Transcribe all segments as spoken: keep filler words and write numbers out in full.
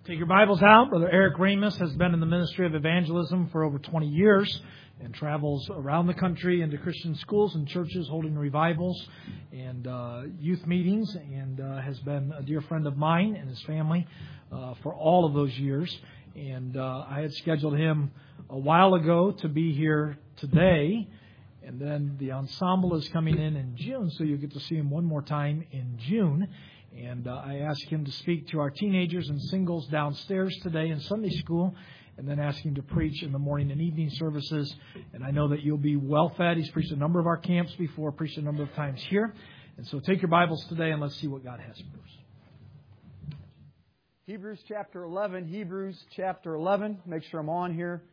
Take your Bibles out. Brother Eric Ramus has been in the ministry of evangelism for over twenty years and travels around the country into Christian schools and churches holding revivals and uh, youth meetings, and uh, has been a dear friend of mine and his family uh, for all of those years. And uh, I had scheduled him a while ago to be here today, and then the ensemble is coming in in June, so you'll get to see him one more time in June. And uh, I asked him to speak to our teenagers and singles downstairs today in Sunday school, and then ask him to preach in the morning and evening services. And I know that you'll be well fed. He's preached a number of our camps before, preached a number of times here. And so take your Bibles today and let's see what God has for us. Hebrews chapter eleven. Hebrews chapter eleven. Make sure I'm on here.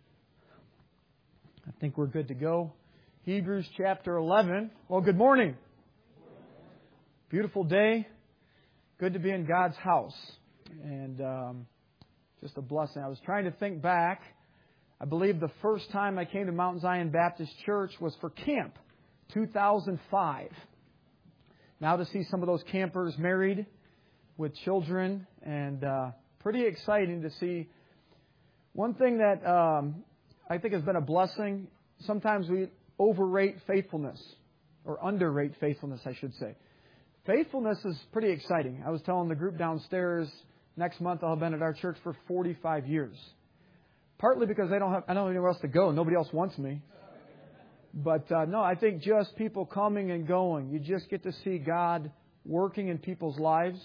I think we're good to go. Hebrews chapter eleven. Well, good morning. Beautiful day. Good to be in God's house, and um, just a blessing. I was trying to think back. I believe the first time I came to Mount Zion Baptist Church was for camp, two thousand five. Now to see some of those campers married with children, and uh, pretty exciting to see. One thing that um, I think has been a blessing, sometimes we overrate faithfulness, or underrate faithfulness, I should say. Faithfulness is pretty exciting. I was telling the group downstairs, next month I'll have been at our church for forty-five years. Partly because I don't have, I don't have anywhere else to go. Nobody else wants me. But uh, no, I think just people coming and going. You just get to see God working in people's lives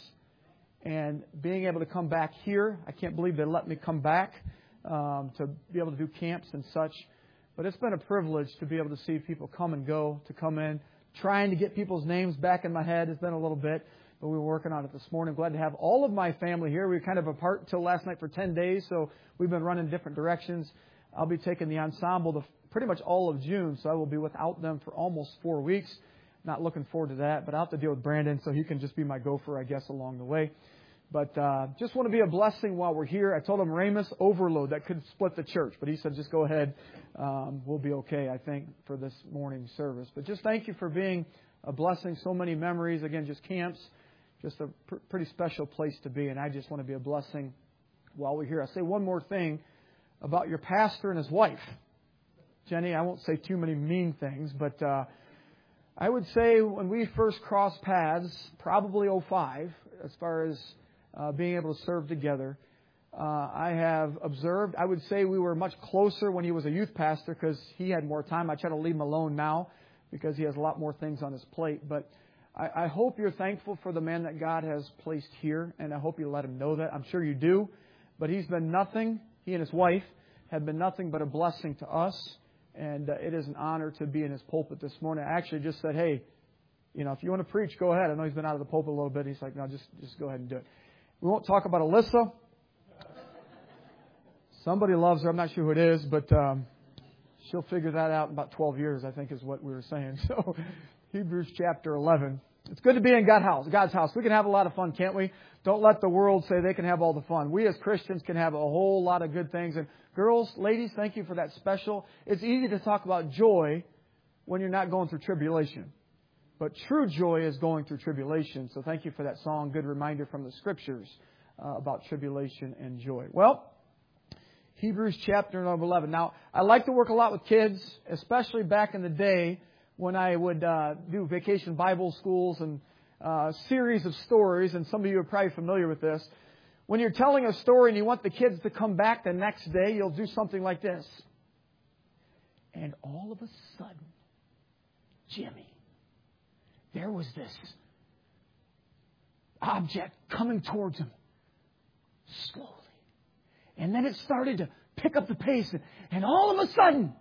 and being able to come back here. I can't believe they let me come back um, to be able to do camps and such. But it's been a privilege to be able to see people come and go, to come in. Trying to get people's names back in my head has been a little bit, but we were working on it this morning. Glad to have all of my family here. We were kind of apart until last night for ten days, so we've been running different directions. I'll be taking the ensemble the, pretty much all of June, so I will be without them for almost four weeks. Not looking forward to that, but I'll have to deal with Brandon, so he can just be my gopher, I guess, along the way. But uh, just want to be a blessing while we're here. I told him Ramus overload. That could split the church. But he said, just go ahead. Um, we'll be okay, I think, for this morning's service. But just thank you for being a blessing. So many memories. Again, just camps. Just a pr- pretty special place to be. And I just want to be a blessing while we're here. I'll say one more thing about your pastor and his wife. Jenny, I won't say too many mean things. But uh, I would say when we first crossed paths, probably oh five, as far as Uh, being able to serve together. Uh, I have observed, I would say we were much closer when he was a youth pastor because he had more time. I try to leave him alone now because he has a lot more things on his plate. But I, I hope you're thankful for the man that God has placed here, and I hope you let him know that. I'm sure you do. But he's been nothing, he and his wife have been nothing but a blessing to us. And uh, it is an honor to be in his pulpit this morning. I actually just said, hey, you know, if you want to preach, go ahead. I know he's been out of the pulpit a little bit. He's like, no, just, just go ahead and do it. We won't talk about Alyssa. Somebody loves her. I'm not sure who it is, but um, she'll figure that out in about twelve years, I think is what we were saying. So, Hebrews chapter eleven. It's good to be in God's house. God's house. We can have a lot of fun, can't we? Don't let the world say they can have all the fun. We as Christians can have a whole lot of good things. And girls, ladies, thank you for that special. It's easy to talk about joy when you're not going through tribulation. But true joy is going through tribulation. So thank you for that song. Good reminder from the Scriptures uh, about tribulation and joy. Well, Hebrews chapter number eleven. Now, I like to work a lot with kids, especially back in the day when I would uh, do vacation Bible schools and uh, series of stories. And some of you are probably familiar with this. When you're telling a story and you want the kids to come back the next day, you'll do something like this. And all of a sudden, Jimmy, there was this object coming towards him slowly. And then it started to pick up the pace. And all of a sudden,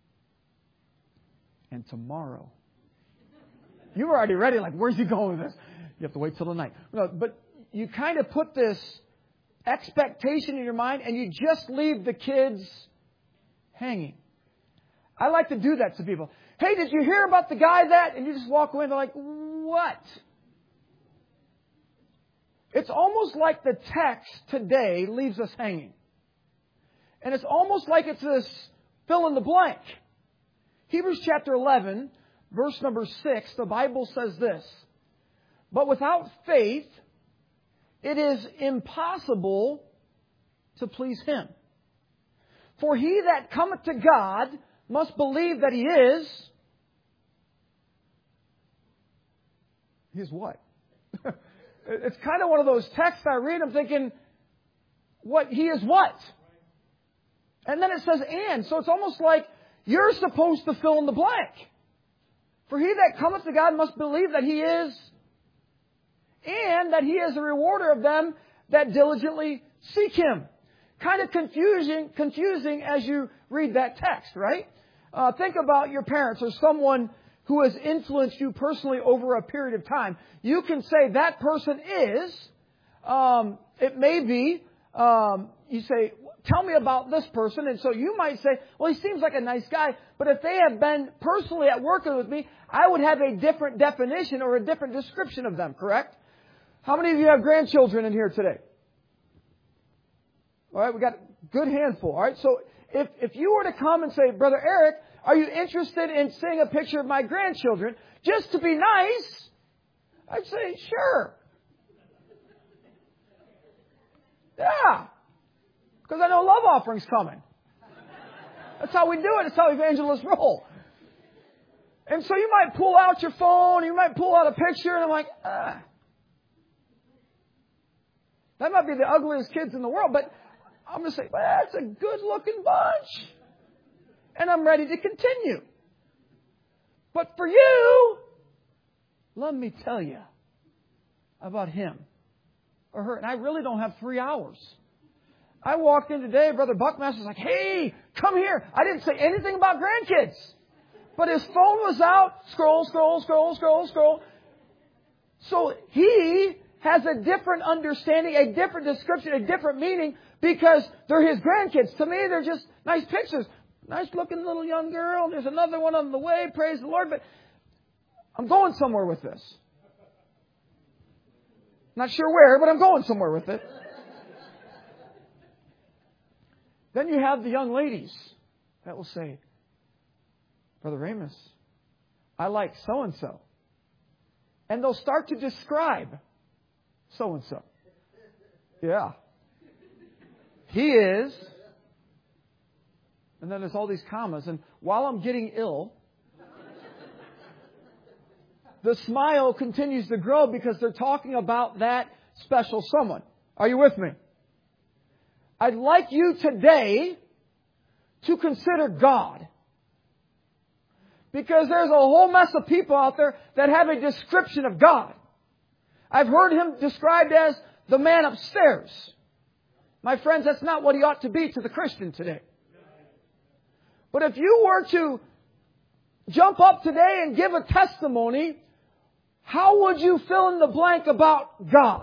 and tomorrow, you were already ready, like, where's he going with this? You have to wait till the night. No, but you kind of put this expectation in your mind and you just leave the kids hanging. I like to do that to people. Hey, did you hear about the guy that? And you just walk away and they're like, what? It's almost like the text today leaves us hanging. And it's almost like it's this fill in the blank. Hebrews chapter eleven, verse number six, the Bible says this. But without faith, it is impossible to please Him. For he that cometh to God must believe that He is. He is what? It's kind of one of those texts I read, I'm thinking, what? He is what? And then it says and. So it's almost like you're supposed to fill in the blank. For he that cometh to God must believe that He is, and that He is a rewarder of them that diligently seek Him. Kind of confusing, confusing as you read that text, right? Uh, think about your parents or someone who has influenced you personally over a period of time. You can say that person is, um, it may be, um, you say, tell me about this person. And so you might say, well, he seems like a nice guy. But if they have been personally at working with me, I would have a different definition or a different description of them, correct? How many of you have grandchildren in here today? All right, we got a good handful. All right, so if, if you were to come and say, Brother Eric, are you interested in seeing a picture of my grandchildren? Just to be nice, I'd say, sure. Yeah. Because I know love offering's coming. That's how we do it. That's how evangelists roll. And so you might pull out your phone, you might pull out a picture, and I'm like, ah. That might be the ugliest kids in the world, but I'm going to say, well, that's a good-looking bunch. And I'm ready to continue. But for you, let me tell you about him or her. And I really don't have three hours. I walked in today, Brother Buckmaster's like, hey, come here. I didn't say anything about grandkids. But his phone was out. Scroll, scroll, scroll, scroll, scroll. So he has a different understanding, a different description, a different meaning because they're his grandkids. To me, they're just nice pictures. Nice looking little young girl. There's another one on the way. Praise the Lord. But I'm going somewhere with this. Not sure where, but I'm going somewhere with it. Then you have the young ladies that will say, Brother Ramus, I like so-and-so. And they'll start to describe so-and-so. Yeah. He is. And then there's all these commas. And while I'm getting ill, the smile continues to grow because they're talking about that special someone. Are you with me? I'd like you today to consider God. Because there's a whole mess of people out there that have a description of God. I've heard Him described as the man upstairs. My friends, that's not what He ought to be to the Christian today. But if you were to jump up today and give a testimony, how would you fill in the blank about God?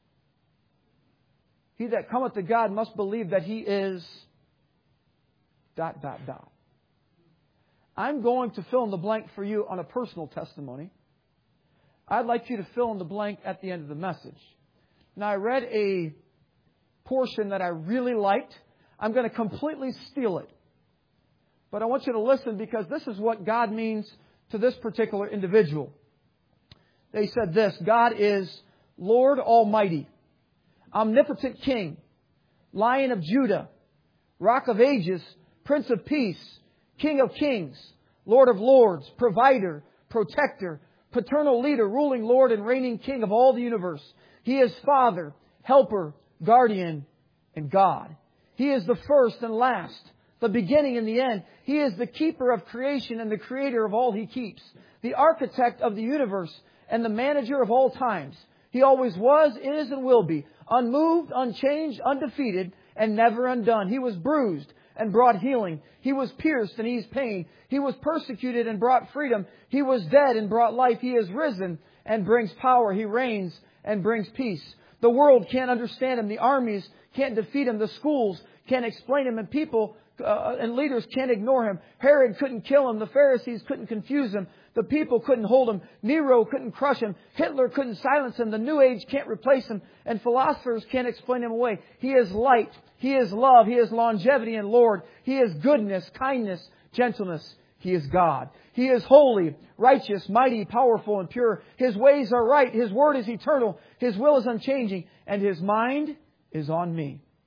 He that cometh to God must believe that He is dot, dot, dot. I'm going to fill in the blank for you on a personal testimony. I'd like you to fill in the blank at the end of the message. Now, I read a portion that I really liked. I'm going to completely steal it. But I want you to listen because this is what God means to this particular individual. They said this, God is Lord Almighty, Omnipotent King, Lion of Judah, Rock of Ages, Prince of Peace, King of Kings, Lord of Lords, Provider, Protector, Paternal Leader, Ruling Lord and Reigning King of all the universe. He is Father, Helper, Guardian, and God. He is the first and last, the beginning and the end. He is the keeper of creation and the creator of all He keeps, the architect of the universe and the manager of all times. He always was, is, and will be, unmoved, unchanged, undefeated, and never undone. He was bruised and brought healing. He was pierced and eased pain. He was persecuted and brought freedom. He was dead and brought life. He is risen and brings power. He reigns and brings peace. The world can't understand Him. The armies can't defeat Him. The schools can't explain Him. And people uh, and leaders can't ignore Him. Herod couldn't kill Him. The Pharisees couldn't confuse Him. The people couldn't hold Him. Nero couldn't crush Him. Hitler couldn't silence Him. The New Age can't replace Him. And philosophers can't explain Him away. He is light. He is love. He is longevity and Lord. He is goodness, kindness, gentleness. He is God. He is holy, righteous, mighty, powerful, and pure. His ways are right. His word is eternal. His will is unchanging. And His mind is on me.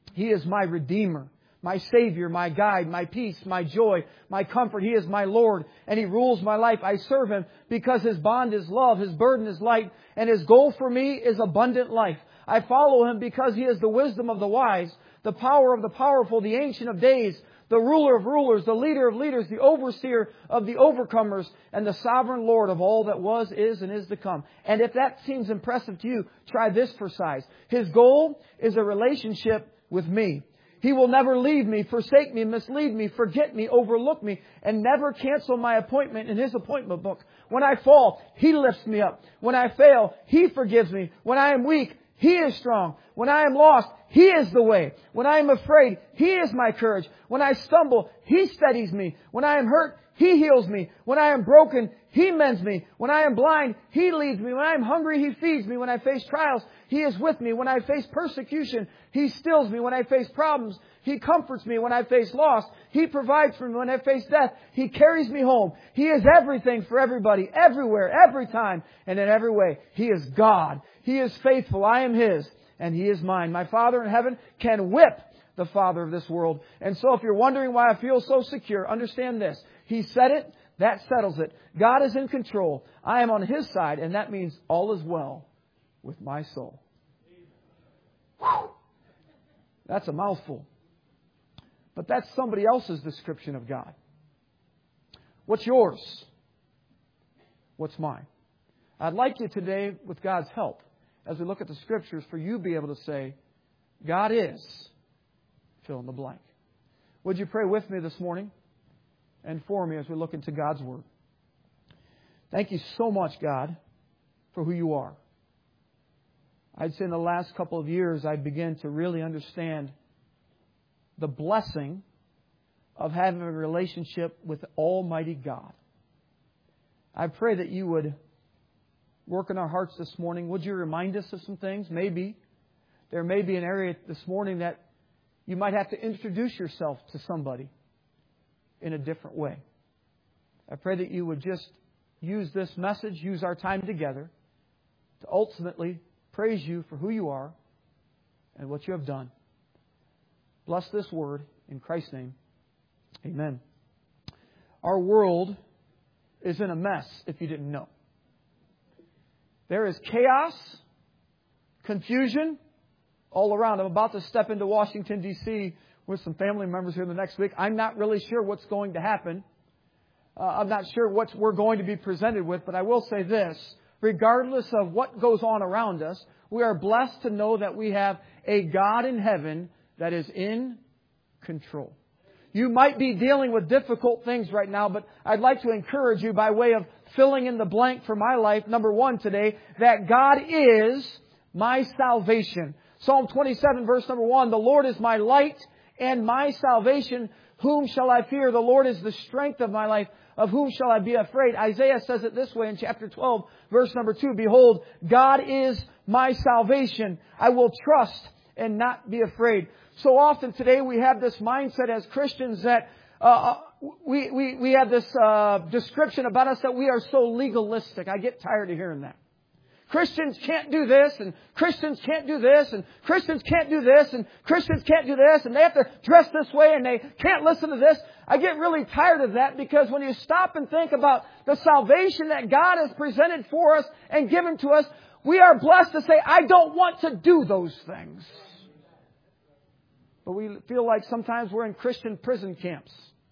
He is my Redeemer, my Savior, my guide, my peace, my joy, my comfort. He is my Lord, and He rules my life. I serve Him because His bond is love, His burden is light, and His goal for me is abundant life. I follow Him because He is the wisdom of the wise, the power of the powerful, the Ancient of Days, the ruler of rulers, the leader of leaders, the overseer of the overcomers, and the sovereign Lord of all that was, is, and is to come. And if that seems impressive to you, try this for size. His goal is a relationship with me. He will never leave me, forsake me, mislead me, forget me, overlook me, and never cancel my appointment in His appointment book. When I fall, He lifts me up. When I fail, He forgives me. When I am weak, He is strong. When I am lost, He is the way. When I am afraid, He is my courage. When I stumble, He steadies me. When I am hurt, He heals me. When I am broken, He mends me. When I am blind, He leads me. When I am hungry, He feeds me. When I face trials, He is with me. When I face persecution, He stills me. When I face problems, He comforts me. When I face loss, He provides for me. When I face death, He carries me home. He is everything for everybody, everywhere, every time, and in every way. He is God. He is faithful. I am His, and He is mine. My Father in heaven can whip the father of this world. And so if you're wondering why I feel so secure, understand this. He said it. That settles it. God is in control. I am on His side, and that means all is well with my soul. Whew. That's a mouthful. But that's somebody else's description of God. What's yours? What's mine? I'd like you today, with God's help, as we look at the Scriptures, for you to be able to say, God is, fill in the blank. Would you pray with me this morning and for me as we look into God's Word? Thank you so much, God, for who You are. I'd say in the last couple of years, I began to really understand the blessing of having a relationship with Almighty God. I pray that You would work in our hearts this morning. Would You remind us of some things? Maybe there may be an area this morning that you might have to introduce yourself to somebody in a different way. I pray that You would just use this message, use our time together to ultimately praise You for who You are and what You have done. Bless this word in Christ's name. Amen. Our world is in a mess, if you didn't know. There is chaos, confusion all around. I'm about to step into Washington, D C with some family members here the next week. I'm not really sure what's going to happen. Uh, I'm not sure what we're going to be presented with, but I will say this. Regardless of what goes on around us, we are blessed to know that we have a God in heaven that is in control. You might be dealing with difficult things right now, but I'd like to encourage you by way of filling in the blank for my life, number one today, that God is my salvation. Psalm twenty-seven, verse number one, the Lord is my light and my salvation. Whom shall I fear? The Lord is the strength of my life. Of whom shall I be afraid? Isaiah says it this way in chapter twelve, verse number two. Behold, God is my salvation. I will trust and not be afraid. So often today we have this mindset as Christians that uh, we, we, we have this uh, description about us that we are so legalistic. I get tired of hearing that. Christians can't do this, and Christians can't do this, and Christians can't do this, and Christians can't do this, and they have to dress this way, and they can't listen to this. I get really tired of that because when you stop and think about the salvation that God has presented for us and given to us, we are blessed to say, I don't want to do those things. But we feel like sometimes we're in Christian prison camps.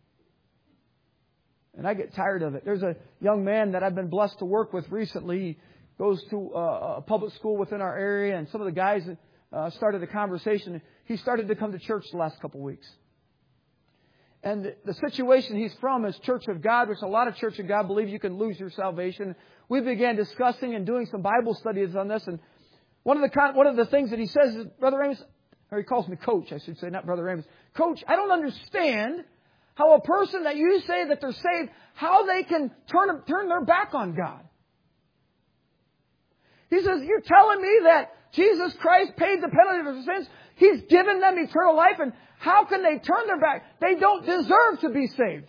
And I get tired of it. There's a young man that I've been blessed to work with recently. He goes to a public school within our area, and some of the guys uh, started a conversation. He started to come to church the last couple of weeks. And the, the situation he's from is Church of God, which a lot of Church of God believe you can lose your salvation. We began discussing and doing some Bible studies on this, and one of the one of the things that he says is, Brother Amos, or he calls me Coach, I should say, not Brother Amos. Coach, I don't understand how a person that you say that they're saved, how they can turn turn their back on God. He says, you're telling me that Jesus Christ paid the penalty for their sins. He's given them eternal life. And how can they turn their back? They don't deserve to be saved.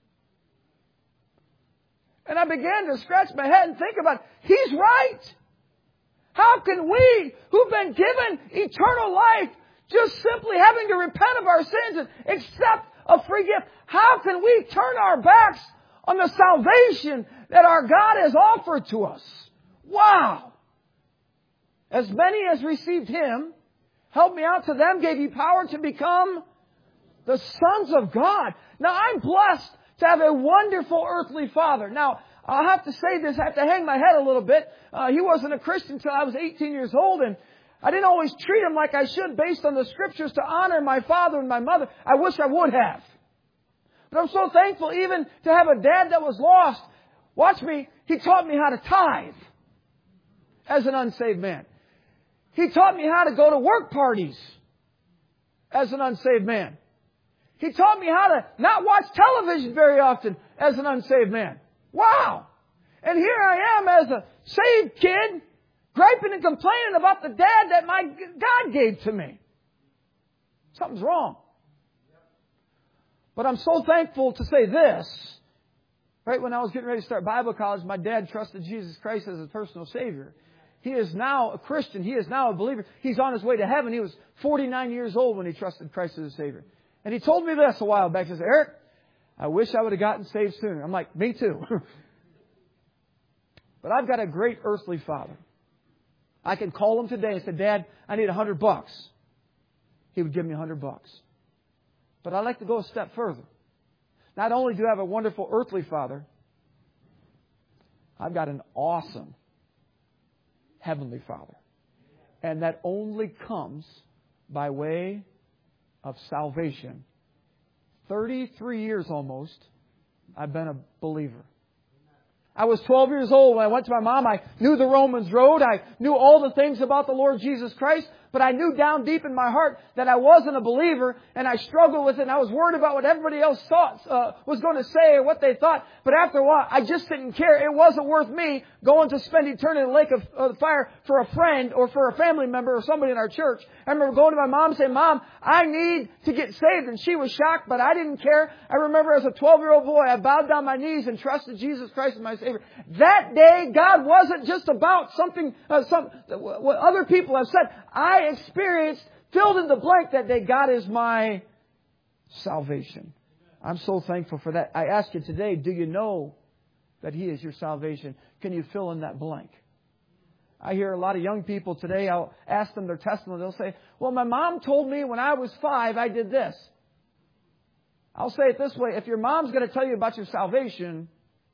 And I began to scratch my head and think about, he's right. How can we, who've been given eternal life, just simply having to repent of our sins and accept a free gift. How can we turn our backs on the salvation that our God has offered to us? Wow! As many as received Him, help me out to them, gave you power to become the sons of God. Now, I'm blessed to have a wonderful earthly father. Now, I'll have to say this, I have to hang my head a little bit. Uh, he wasn't a Christian until I was eighteen years old, and I didn't always treat him like I should based on the Scriptures to honor my father and my mother. I wish I would have. But I'm so thankful even to have a dad that was lost. Watch me, he taught me how to tithe as an unsaved man. He taught me how to go to work parties as an unsaved man. He taught me how to not watch television very often as an unsaved man. Wow! And here I am as a saved kid, griping and complaining about the dad that my God gave to me. Something's wrong. But I'm so thankful to say this. Right when I was getting ready to start Bible college, my dad trusted Jesus Christ as his personal Savior. He is now a Christian. He is now a believer. He's on his way to heaven. He was forty-nine years old when he trusted Christ as his Savior. And he told me this a while back. He said, Eric, I wish I would have gotten saved sooner. I'm like, me too. But I've got a great earthly father. I can call him today and say, Dad, I need a hundred bucks. He would give me a hundred bucks. But I'd like to go a step further. Not only do I have a wonderful earthly father, I've got an awesome heavenly Father. And that only comes by way of salvation. thirty-three years almost, I've been a believer. I was twelve years old when I went to my mom. I knew the Romans road. I knew all the things about the Lord Jesus Christ. But I knew down deep in my heart that I wasn't a believer, and I struggled with it, and I was worried about what everybody else thought, uh, was going to say or what they thought. But after a while, I just didn't care. It wasn't worth me going to spend eternity in the lake of uh, fire for a friend or for a family member or somebody in our church. I remember going to my mom and saying, Mom, I need to get saved. And she was shocked, but I didn't care. I remember as a twelve-year-old boy, I bowed down my knees and trusted Jesus Christ as my Savior. That day, God wasn't just about something, uh, some, what other people have said. I experienced, filled in the blank that day, God is my salvation. I'm so thankful for that. I ask you today, do you know that He is your salvation? Can you fill in that blank? I hear a lot of young people today, I'll ask them their testimony. They'll say, well, my mom told me when I was five, I did this. I'll say it this way. If your mom's going to tell you about your salvation,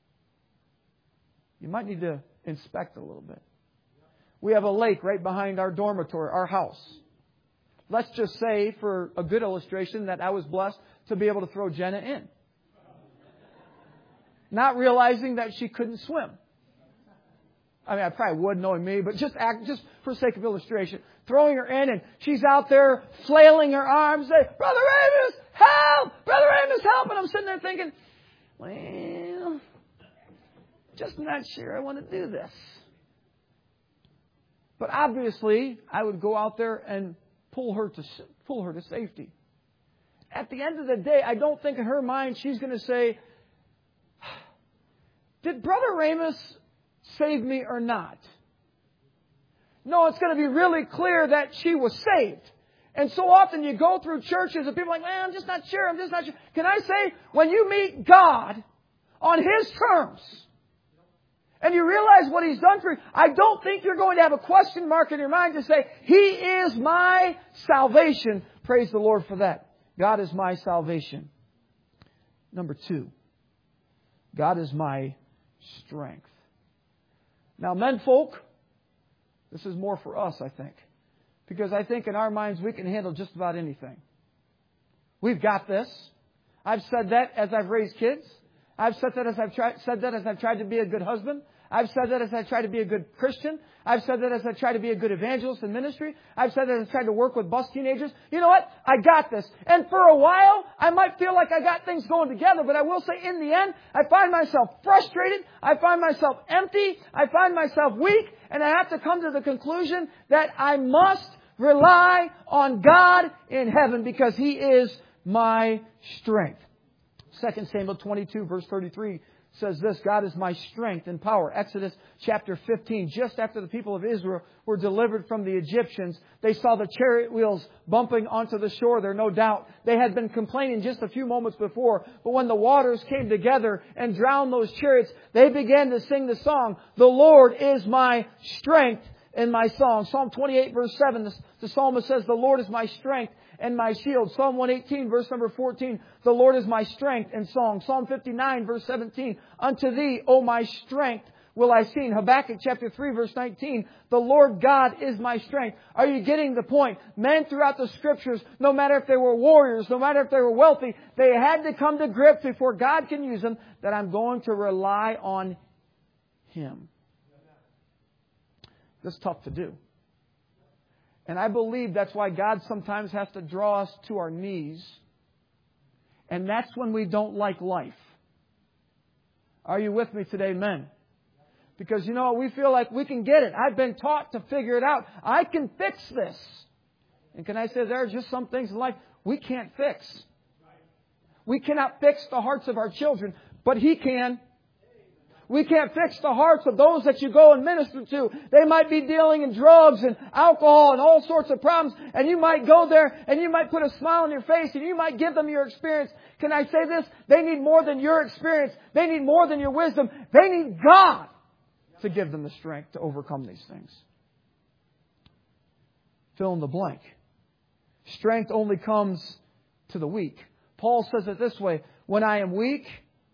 you might need to inspect a little bit. We have a lake right behind our dormitory, our house. Let's just say, for a good illustration, that I was blessed to be able to throw Jenna in. Not realizing that she couldn't swim. I mean, I probably would knowing me, but just act, just for sake of illustration, throwing her in, and she's out there flailing her arms, saying, Brother Amos, help! Brother Amos, help! And I'm sitting there thinking, well, just not sure I want to do this. But obviously, I would go out there and pull her to pull her to safety. At the end of the day, I don't think in her mind she's going to say, did Brother Amos save me or not? No, it's going to be really clear that she was saved. And so often you go through churches and people are like, man, I'm just not sure, I'm just not sure. Can I say, when you meet God on His terms, and you realize what He's done for you, I don't think you're going to have a question mark in your mind to say, He is my salvation. Praise the Lord for that. God is my salvation. Number two, God is my strength. Now, men folk, this is more for us, I think. Because I think in our minds we can handle just about anything. We've got this. I've said that as I've raised kids. I've said that as I've tried, said that as I've tried to be a good husband. I've said that as I try to be a good Christian. I've said that as I try to be a good evangelist in ministry. I've said that as I try to work with bus teenagers. You know what? I got this. And for a while, I might feel like I got things going together, but I will say in the end, I find myself frustrated. I find myself empty. I find myself weak. And I have to come to the conclusion that I must rely on God in heaven because He is my strength. Second Samuel twenty-two, verse thirty-three says this, God is my strength and power. Exodus chapter fifteen, just after the people of Israel were delivered from the Egyptians, they saw the chariot wheels bumping onto the shore there, no doubt. They had been complaining just a few moments before, but when the waters came together and drowned those chariots, they began to sing the song, the Lord is my strength and my song. Psalm twenty-eight verse seven, the, the psalmist says, the Lord is my strength and my shield. Psalm one eighteen verse number fourteen, the Lord is my strength and song. Psalm fifty-nine verse seventeen, unto Thee, O my strength, will I sing. Habakkuk chapter three verse nineteen, the Lord God is my strength. Are you getting the point? Men throughout the Scriptures, no matter if they were warriors, no matter if they were wealthy, they had to come to grips before God can use them that I'm going to rely on Him. That's tough to do. And I believe that's why God sometimes has to draw us to our knees. And that's when we don't like life. Are you with me today, men? Because, you know, we feel like we can get it. I've been taught to figure it out. I can fix this. And can I say there are just some things in life we can't fix. We cannot fix the hearts of our children, but He can. We can't fix the hearts of those that you go and minister to. They might be dealing in drugs and alcohol and all sorts of problems. And you might go there and you might put a smile on your face and you might give them your experience. Can I say this? They need more than your experience. They need more than your wisdom. They need God to give them the strength to overcome these things. Fill in the blank. Strength only comes to the weak. Paul says it this way, when I am weak.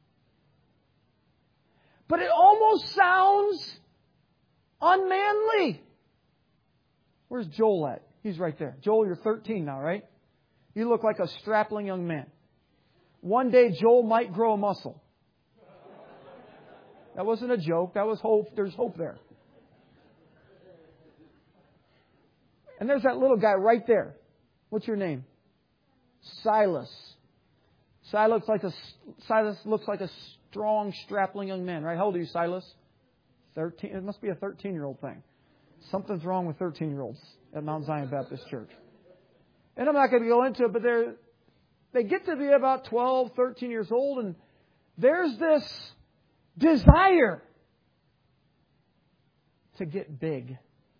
But it almost sounds unmanly. Where's Joel at? He's right there. Joel, you're thirteen now, right? You look like a strapling young man. One day Joel might grow a muscle. That wasn't a joke. That was hope. There's hope there. And there's that little guy right there. What's your name? Silas. Silas looks like a, Silas looks like a strong, strapling young man, right? How old are you, Silas? thirteen. It must be a thirteen-year-old thing. Something's wrong with thirteen-year-olds at Mount Zion Baptist Church. And I'm not going to go into it, but they're, they get to be about twelve, thirteen years old, and there's this desire to get big.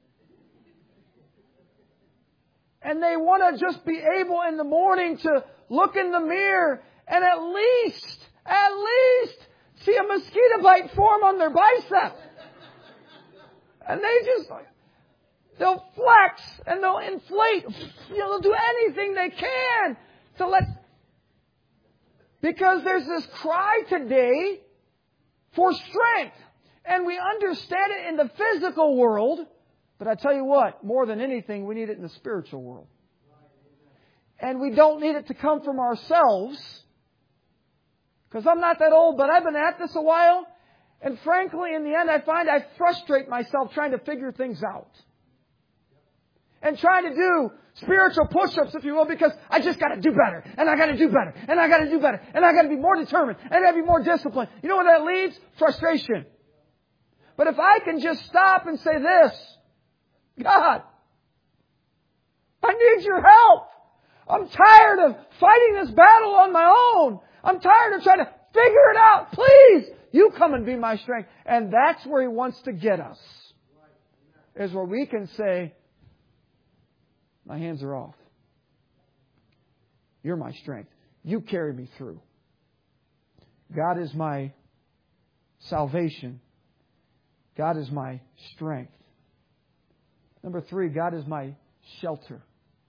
And they want to just be able in the morning to look in the mirror and at least, at least see a mosquito bite form on their bicep. And they just, they'll flex and they'll inflate. You know, they'll do anything they can to let, because there's this cry today for strength. And we understand it in the physical world. But I tell you what, more than anything, we need it in the spiritual world. And we don't need it to come from ourselves. Because I'm not that old, but I've been at this a while. And frankly, in the end, I find I frustrate myself trying to figure things out. And trying to do spiritual push-ups, if you will, because I just got to do better. And I got to do better. And I got to do better. And I got to be more determined. And I got to be more disciplined. You know what that leads? Frustration. But if I can just stop and say this, God, I need your help. I'm tired of fighting this battle on my own. I'm tired of trying to figure it out. Please, you come and be my strength. And that's where He wants to get us. Is where we can say, my hands are off. You're my strength. You carry me through. God is my salvation. God is my strength. Number three, God is my shelter.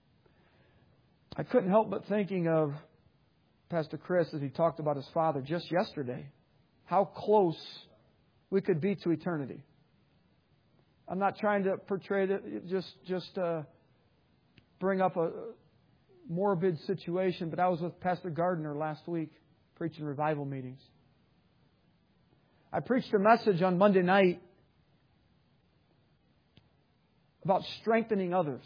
I couldn't help but thinking of Pastor Chris as he talked about his father just yesterday. How close we could be to eternity. I'm not trying to portray it, just, just uh, bring up a morbid situation, but I was with Pastor Gardner last week preaching revival meetings. I preached a message on Monday night about strengthening others.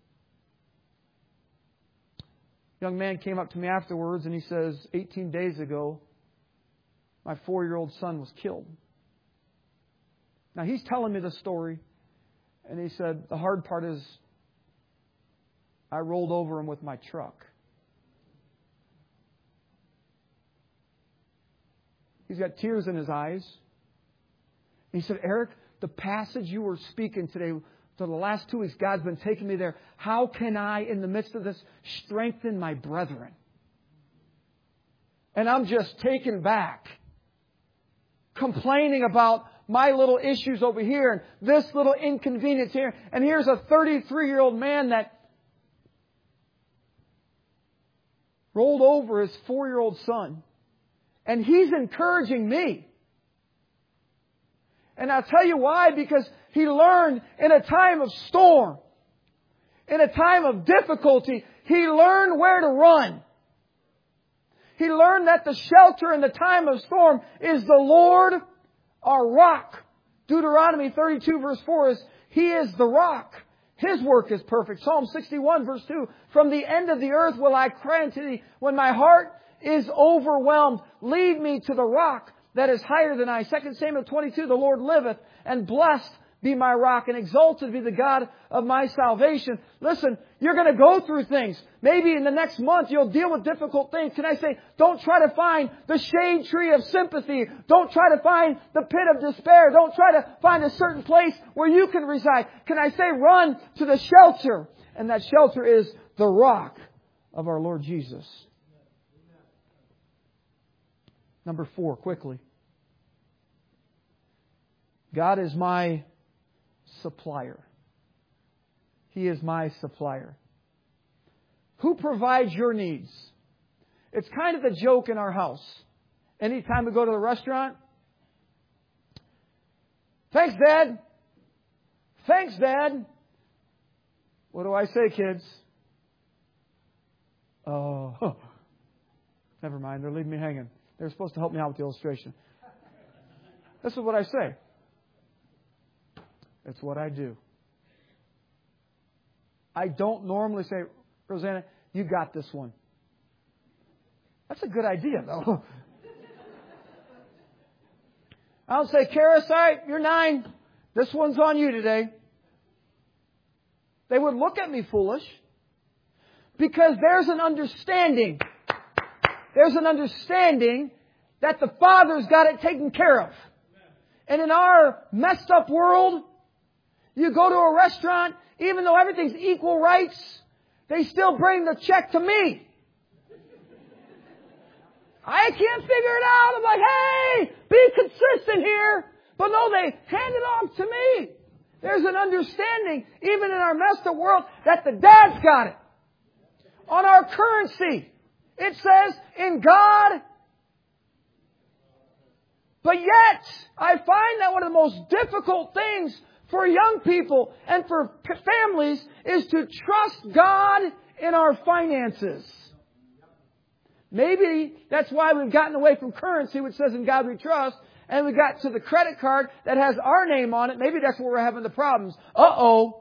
A young man came up to me afterwards and he says, eighteen days ago, my four-year-old son was killed. Now he's telling me the story and he said, the hard part is I rolled over him with my truck. He's got tears in his eyes. He said, Eric, the passage you were speaking today, for the last two weeks, God's been taking me there. How can I, in the midst of this, strengthen my brethren? And I'm just taken back, complaining about my little issues over here and this little inconvenience here. And here's a thirty-three-year-old man that rolled over his four-year-old son. And he's encouraging me. And I'll tell you why. Because he learned in a time of storm, in a time of difficulty, he learned where to run. He learned that the shelter in the time of storm is the Lord, our rock. Deuteronomy thirty-two verse four is, He is the rock. His work is perfect. Psalm sixty-one verse two, from the end of the earth will I cry unto thee. When my heart is overwhelmed, lead me to the rock that is higher than I. Second Samuel twenty-two, the Lord liveth, and blessed be my rock, and exalted be the God of my salvation. Listen, you're going to go through things. Maybe in the next month you'll deal with difficult things. Can I say, don't try to find the shade tree of sympathy. Don't try to find the pit of despair. Don't try to find a certain place where you can reside. Can I say, run to the shelter? And that shelter is the rock of our Lord Jesus. Number four, quickly. God is my supplier. He is my supplier. Who provides your needs? It's kind of a joke in our house. Anytime we go to the restaurant, thanks, Dad. Thanks, Dad. What do I say, kids? Oh, never mind. They're leaving me hanging. They're supposed to help me out with the illustration. This is what I say. It's what I do. I don't normally say, Rosanna, you got this one. That's a good idea, though. I don't say, Kara, sorry, you're nine. This one's on you today. They would look at me foolish because there's an understanding. There's an understanding that the Father's got it taken care of. And in our messed up world, you go to a restaurant, even though everything's equal rights, they still bring the check to me. I can't figure it out. I'm like, hey, be consistent here. But no, they hand it off to me. There's an understanding, even in our messed up world, that the Dad's got it. On our currency, it says, in God. But yet, I find that one of the most difficult things for young people and for families is to trust God in our finances. Maybe that's why we've gotten away from currency, which says in God we trust, and we got to the credit card that has our name on it. Maybe that's where we're having the problems. Uh-oh.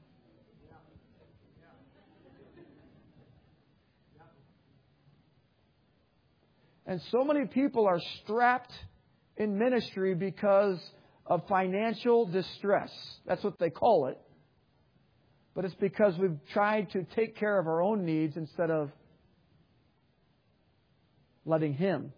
And so many people are strapped in ministry because of financial distress. That's what they call it. But it's because we've tried to take care of our own needs instead of letting Him.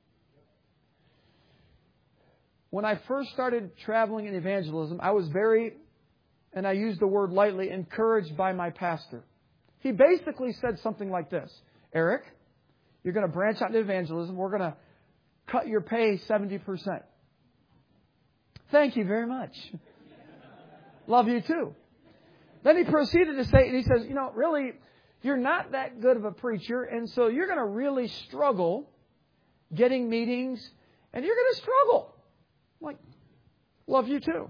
When I first started traveling in evangelism, I was very, and I use the word lightly, encouraged by my pastor. He basically said something like this: Eric, you're going to branch out into evangelism. We're going to cut your pay seventy percent. Thank you very much. Love you too. Then he proceeded to say, and he says, you know, really, you're not that good of a preacher, and so you're going to really struggle getting meetings, and you're going to struggle. I'm like, love you too.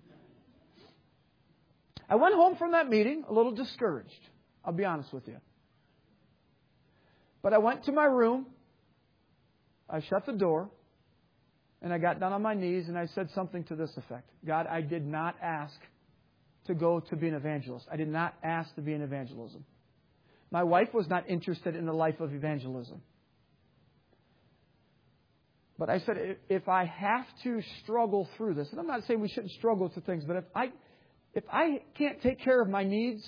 I went home from that meeting a little discouraged. I'll be honest with you. But I went to my room. I shut the door. And I got down on my knees and I said something to this effect. God, I did not ask to go to be an evangelist. I did not ask to be in evangelism. My wife was not interested in the life of evangelism. But I said, if I have to struggle through this, and I'm not saying we shouldn't struggle through things, but if I, if I can't take care of my needs,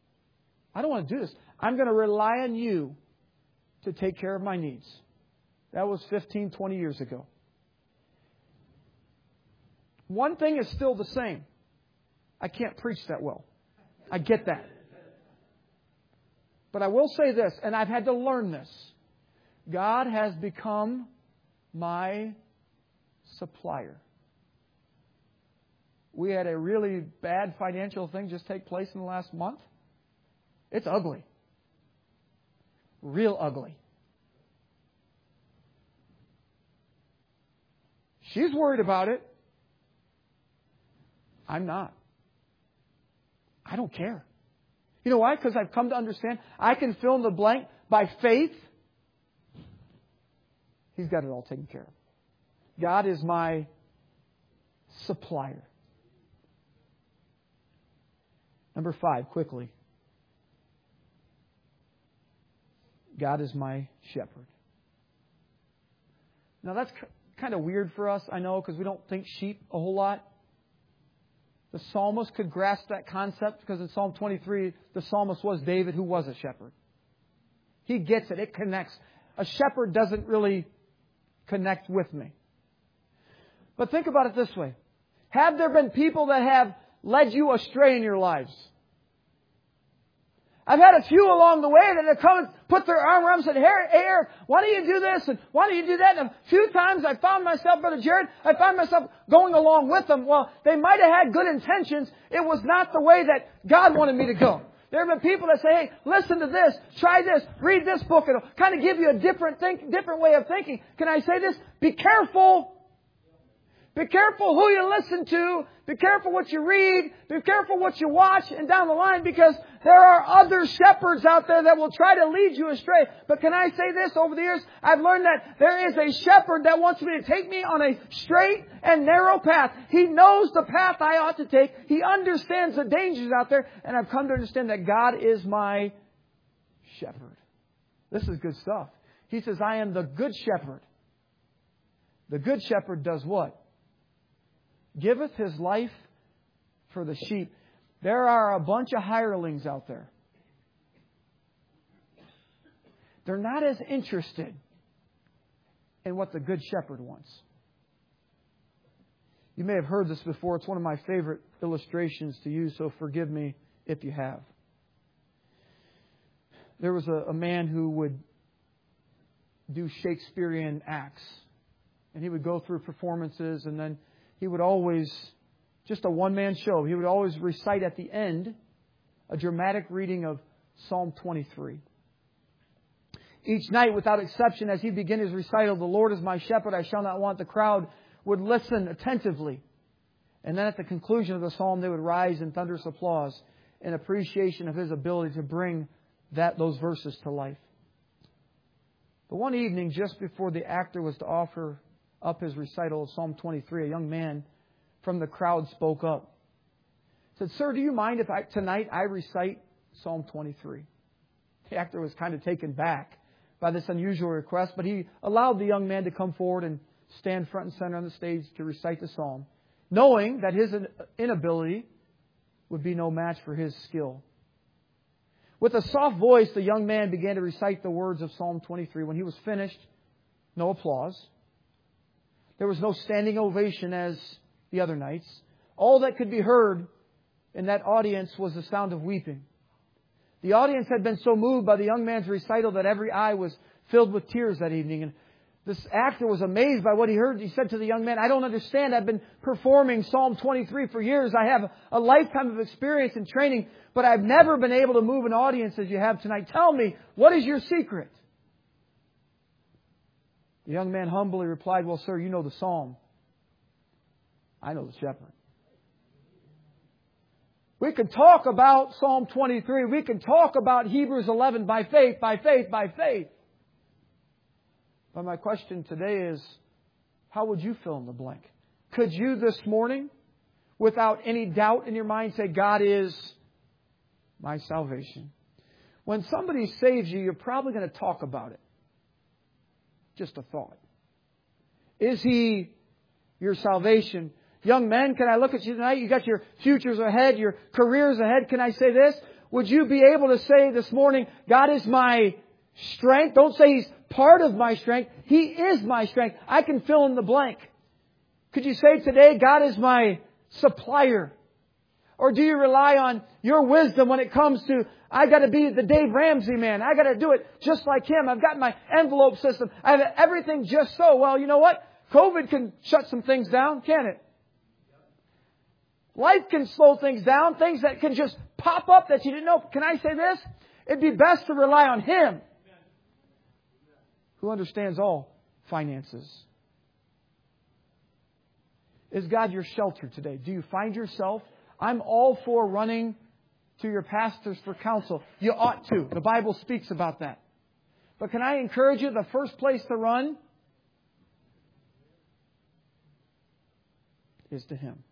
I don't want to do this. I'm going to rely on you to take care of my needs. That was fifteen, twenty years ago. One thing is still the same. I can't preach that well. I get that. But I will say this, and I've had to learn this. God has become my supplier. We had a really bad financial thing just take place in the last month. It's ugly. Real ugly. She's worried about it. I'm not. I don't care. You know why? Because I've come to understand I can fill in the blank by faith. He's got it all taken care of. God is my supplier. Number five, quickly. God is my shepherd. Now that's kind of weird for us, I know, because we don't think sheep a whole lot. The psalmist could grasp that concept because in Psalm twenty-three, the psalmist was David, who was a shepherd. He gets it. It connects. A shepherd doesn't really connect with me. But think about it this way. Have there been people that have led you astray in your lives? I've had a few along the way that have come and put their arm around and said, hey, Eric, why don't you do this? And why don't you do that? And a few times I found myself, Brother Jared, I found myself going along with them. Well, they might have had good intentions. It was not the way that God wanted me to go. There have been people that say, hey, listen to this, try this, read this book. It'll kind of give you a different think, different way of thinking. Can I say this? Be careful. Be careful who you listen to. Be careful what you read. Be careful what you watch and down the line, because there are other shepherds out there that will try to lead you astray. But can I say this? Over the years, I've learned that there is a shepherd that wants me to take me on a straight and narrow path. He knows the path I ought to take. He understands the dangers out there. And I've come to understand that God is my shepherd. This is good stuff. He says, I am the good shepherd. The good shepherd does what? Giveth his life for the sheep. There are a bunch of hirelings out there. They're not as interested in what the good shepherd wants. You may have heard this before. It's one of my favorite illustrations to use, so forgive me if you have. There was a, a man who would do Shakespearean acts. And he would go through performances, and then he would always, just a one-man show, he would always recite at the end a dramatic reading of Psalm twenty-three. Each night, without exception, as he began his recital, the Lord is my shepherd, I shall not want, the crowd would listen attentively. And then at the conclusion of the psalm, they would rise in thunderous applause in appreciation of his ability to bring that those verses to life. But one evening, just before the actor was to offer up his recital of Psalm twenty-three, a young man from the crowd spoke up. Said, "Sir, do you mind if I, tonight I recite Psalm twenty-three?" The actor was kind of taken back by this unusual request, but he allowed the young man to come forward and stand front and center on the stage to recite the psalm, knowing that his inability would be no match for his skill. With a soft voice, the young man began to recite the words of Psalm twenty-three. When he was finished, no applause. There was no standing ovation as the other nights. All that could be heard in that audience was the sound of weeping. The audience had been so moved by the young man's recital that every eye was filled with tears that evening. And this actor was amazed by what he heard. He said to the young man, "I don't understand. I've been performing Psalm twenty-three for years. I have a lifetime of experience and training, but I've never been able to move an audience as you have tonight. Tell me, what is your secret?" The young man humbly replied, "Well, sir, you know the psalm. I know the shepherd." We could talk about Psalm twenty-three. We could talk about Hebrews eleven, by faith, by faith, by faith. But my question today is, how would you fill in the blank? Could you this morning, without any doubt in your mind, say, God is my salvation? When somebody saves you, you're probably going to talk about it. Just a thought. Is He your salvation? Young men, can I look at you tonight? You got your futures ahead, your careers ahead. Can I say this? Would you be able to say this morning, God is my strength? Don't say He's part of my strength. He is my strength. I can fill in the blank. Could you say today, God is my supplier? Or do you rely on your wisdom when it comes to, I got to be the Dave Ramsey man. I got to do it just like him. I've got my envelope system. I have everything just so. Well, you know what? COVID can shut some things down, can't it? Life can slow things down. Things that can just pop up that you didn't know. Can I say this? It'd be best to rely on Him, who understands all finances. Is God your shelter today? Do you find yourself? I'm all for running to your pastors for counsel. You ought to. The Bible speaks about that. But can I encourage you, the first place to run is to Him.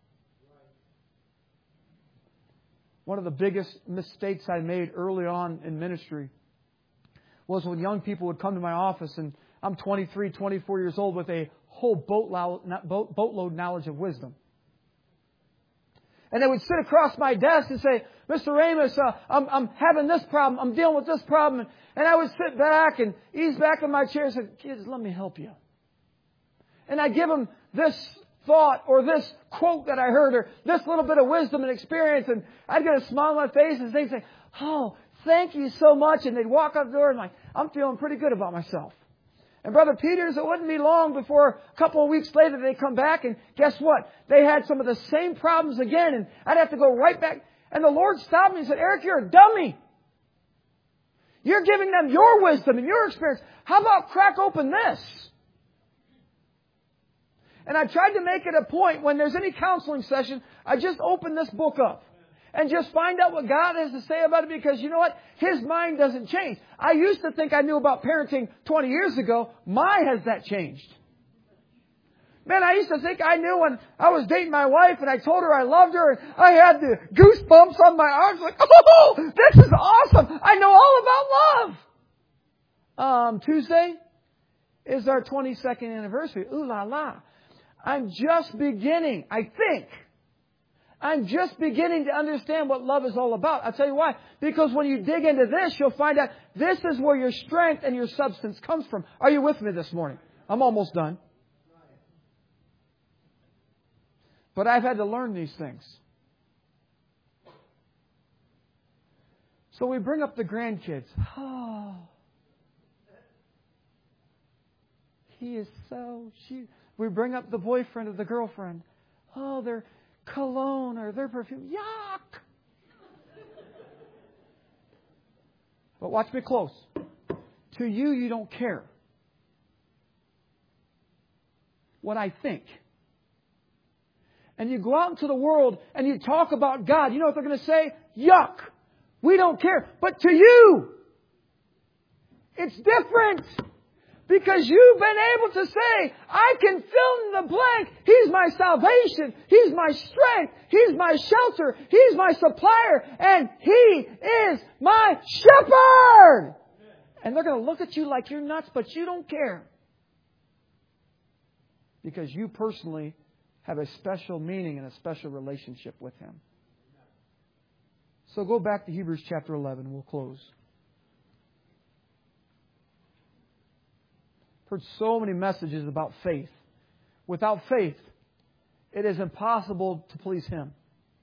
One of the biggest mistakes I made early on in ministry was when young people would come to my office, and I'm twenty-three, twenty-four years old with a whole boatload knowledge of wisdom. And they would sit across my desk and say, Mister Ramos, uh, I'm, I'm having this problem. I'm dealing with this problem. And I would sit back and ease back in my chair and say, kids, let me help you. And I'd give them this thought or this quote that I heard or this little bit of wisdom and experience. And I'd get a smile on my face and they'd say, oh, thank you so much. And they'd walk out the door and like, I'm feeling pretty good about myself. And Brother Peters, it wouldn't be long before a couple of weeks later they come back and guess what? They had some of the same problems again and I'd have to go right back. And the Lord stopped me and said, Eric, you're a dummy. You're giving them your wisdom and your experience. How about crack open this? And I tried to make it a point when there's any counseling session, I just open this book up. And just find out what God has to say about it because you know what? His mind doesn't change. I used to think I knew about parenting twenty years ago. My, has that changed? Man, I used to think I knew when I was dating my wife and I told her I loved her and I had the goosebumps on my arms like, oh, this is awesome. I know all about love. Um, Tuesday is our twenty-second anniversary. Ooh la la. I'm just beginning, I think. I'm just beginning to understand what love is all about. I'll tell you why. Because when you dig into this, you'll find out this is where your strength and your substance comes from. Are you with me this morning? I'm almost done. But I've had to learn these things. So we bring up the grandkids. Oh, he is so... She, we bring up the boyfriend or the girlfriend. Oh, they're... cologne or their perfume. Yuck! But watch me close. To you, you don't care what I think. And you go out into the world and you talk about God. You know what they're going to say? Yuck! We don't care. But to you, it's different. Because you've been able to say, I can fill in the blank. He's my salvation. He's my strength. He's my shelter. He's my supplier. And He is my shepherd. And they're going to look at you like you're nuts, but you don't care. Because you personally have a special meaning and a special relationship with Him. So go back to Hebrews chapter eleven. We'll close. Heard so many messages about faith. Without faith, it is impossible to please Him.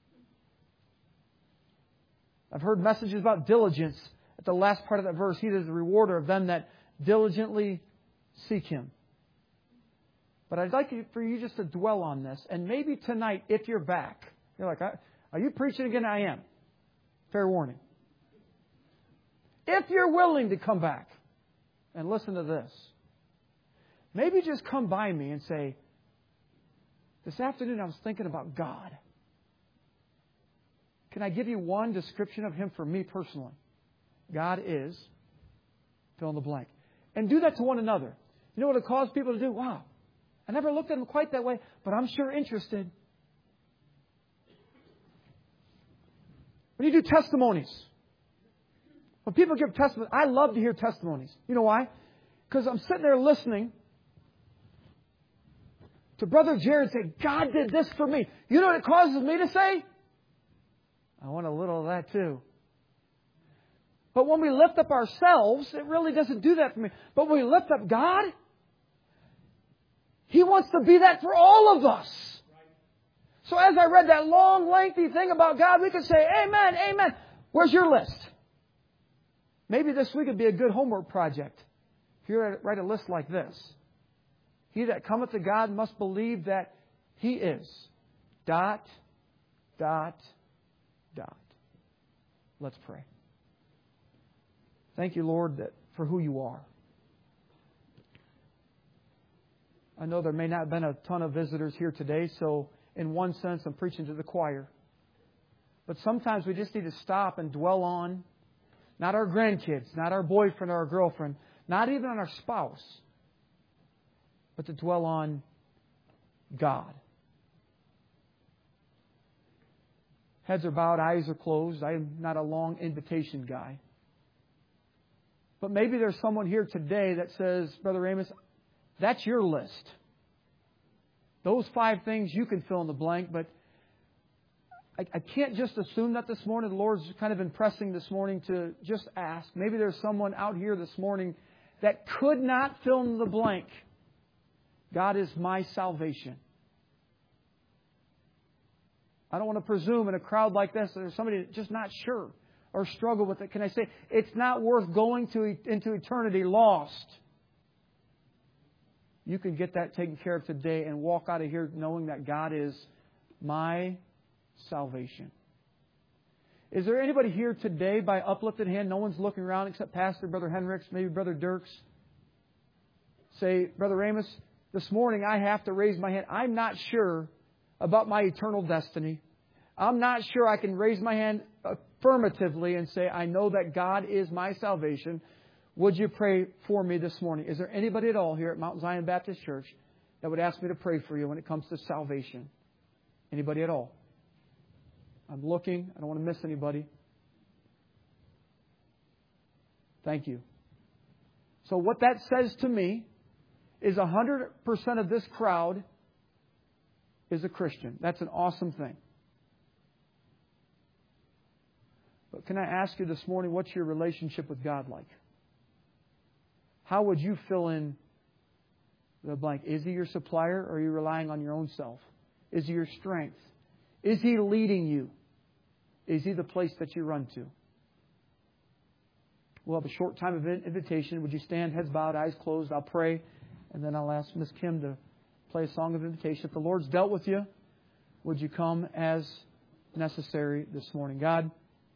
I've heard messages about diligence. At the last part of that verse, He is the rewarder of them that diligently seek Him. But I'd like for you just to dwell on this. And maybe tonight, if you're back, you're like, are you preaching again? I am. Fair warning. If you're willing to come back and listen to this, maybe just come by me and say, this afternoon I was thinking about God. Can I give you one description of Him for me personally? God is, fill in the blank. And do that to one another. You know what it causes people to do? Wow, I never looked at Him quite that way, but I'm sure interested. When you do testimonies, when people give testimonies, I love to hear testimonies. You know why? Because I'm sitting there listening to Brother Jared say, God did this for me. You know what it causes me to say? I want a little of that too. But when we lift up ourselves, it really doesn't do that for me. But when we lift up God, He wants to be that for all of us. So as I read that long, lengthy thing about God, we could say, amen, amen. Where's your list? Maybe this week would be a good homework project. If you write a list like this. He that cometh to God must believe that He is. Dot, dot, dot. Let's pray. Thank you, Lord, that for who You are. I know there may not have been a ton of visitors here today, so in one sense I'm preaching to the choir. But sometimes we just need to stop and dwell on not our grandkids, not our boyfriend or our girlfriend, not even on our spouse, but to dwell on God. Heads are bowed, eyes are closed. I am not a long invitation guy. But maybe there's someone here today that says, Brother Amos, that's your list. Those five things you can fill in the blank, but I, I can't just assume that this morning. The Lord's kind of impressing this morning to just ask. Maybe there's someone out here this morning that could not fill in the blank. God is my salvation. I don't want to presume in a crowd like this that there's somebody that's just not sure or struggle with it. Can I say it's not worth going to into eternity lost? You can get that taken care of today and walk out of here knowing that God is my salvation. Is there anybody here today by uplifted hand? No one's looking around except Pastor, Brother Hendricks, maybe Brother Dirks. Say, Brother Amos, this morning I have to raise my hand. I'm not sure about my eternal destiny. I'm not sure I can raise my hand affirmatively and say, I know that God is my salvation. Would you pray for me this morning? Is there anybody at all here at Mount Zion Baptist Church that would ask me to pray for you when it comes to salvation? Anybody at all? I'm looking. I don't want to miss anybody. Thank you. So what that says to me is one hundred percent of this crowd is a Christian. That's an awesome thing. But can I ask you this morning, what's your relationship with God like? How would you fill in the blank? Is He your supplier, or are you relying on your own self? Is He your strength? Is He leading you? Is He the place that you run to? We'll have a short time of invitation. Would you stand, heads bowed, eyes closed? I'll pray, and then I'll ask Miss Kim to play a song of invitation. If the Lord's dealt with you, would you come as necessary this morning? God,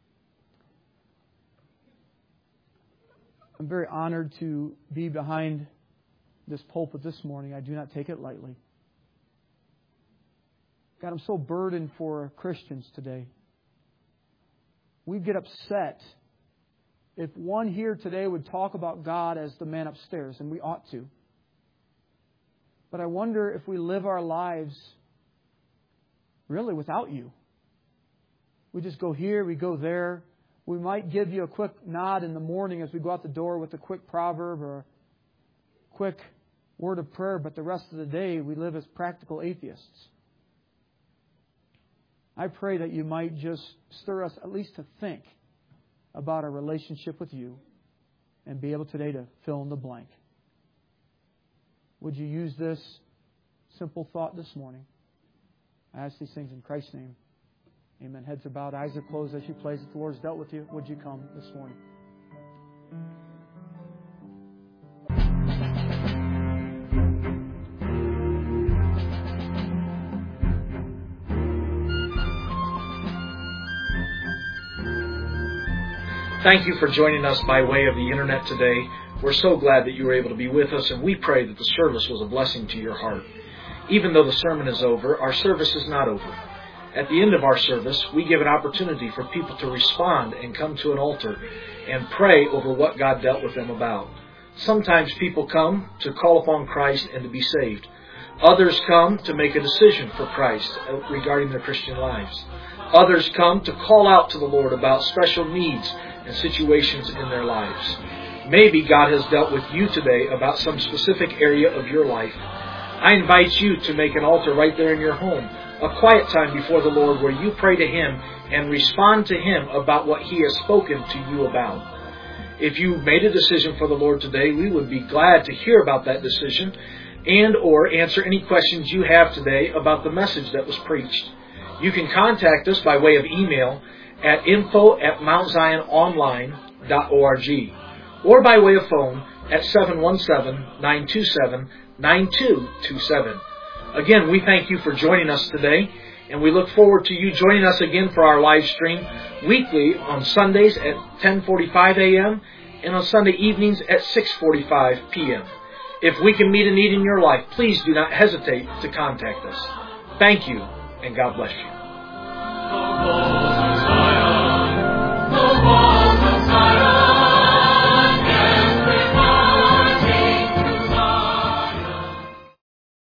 I'm very honored to be behind this pulpit this morning. I do not take it lightly. God, I'm so burdened for Christians today. We get upset if one here today would talk about God as the man upstairs, and we ought to. But I wonder if we live our lives really without You. We just go here, we go there. We might give You a quick nod in the morning as we go out the door with a quick proverb or a quick word of prayer, but the rest of the day we live as practical atheists. I pray that You might just stir us at least to think about our relationship with You and be able today to fill in the blank. Would You use this simple thought this morning? I ask these things in Christ's name. Amen. Heads are bowed, eyes are closed as you play. If the Lord's dealt with you, would you come this morning? Thank you for joining us by way of the Internet today. We're so glad that you were able to be with us, and we pray that the service was a blessing to your heart. Even though the sermon is over, our service is not over. At the end of our service, we give an opportunity for people to respond and come to an altar and pray over what God dealt with them about. Sometimes people come to call upon Christ and to be saved. Others come to make a decision for Christ regarding their Christian lives. Others come to call out to the Lord about special needs and situations in their lives. Maybe God has dealt with you today about some specific area of your life. I invite you to make an altar right there in your home, a quiet time before the Lord where you pray to Him and respond to Him about what He has spoken to you about. If you made a decision for the Lord today, we would be glad to hear about that decision and or answer any questions you have today about the message that was preached. You can contact us by way of email at info at mount zion online dot org or by way of phone at seven one seven, nine two seven, nine two two seven. Again, we thank you for joining us today, and we look forward to you joining us again for our live stream weekly on Sundays at ten forty-five a.m. and on Sunday evenings at six forty-five p.m. If we can meet a need in your life, please do not hesitate to contact us. Thank you, and God bless you.